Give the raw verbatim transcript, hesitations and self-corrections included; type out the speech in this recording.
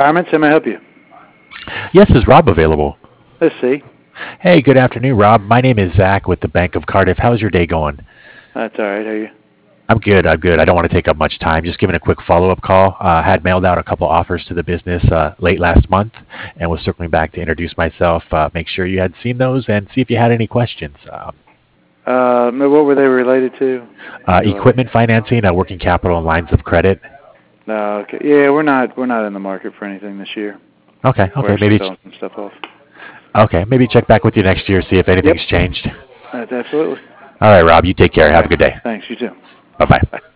Retirements, how may I help you? Yes, is Rob available? Let's see. Hey, good afternoon, Rob. My name is Zach with the Bank of Cardiff. How's your day going? That's all right. How are you? I'm good. I'm good. I don't want to take up much time. Just giving a quick follow-up call. Uh, had mailed out a couple offers to the business uh, late last month, and was circling back to introduce myself, uh, make sure you had seen those, and see if you had any questions. Um, Uh, no, what were they related to? uh, equipment financing, uh, working capital, and lines of credit. No, okay. Yeah, we're not we're not in the market for anything this year. Okay. We're Okay. actually Maybe. selling some stuff off. Okay. Maybe check back with you next year, see if Yep. anything's changed. That's absolutely. All right, Rob. You take care. All Have a right. good day. Thanks. You too. Bye bye. Bye.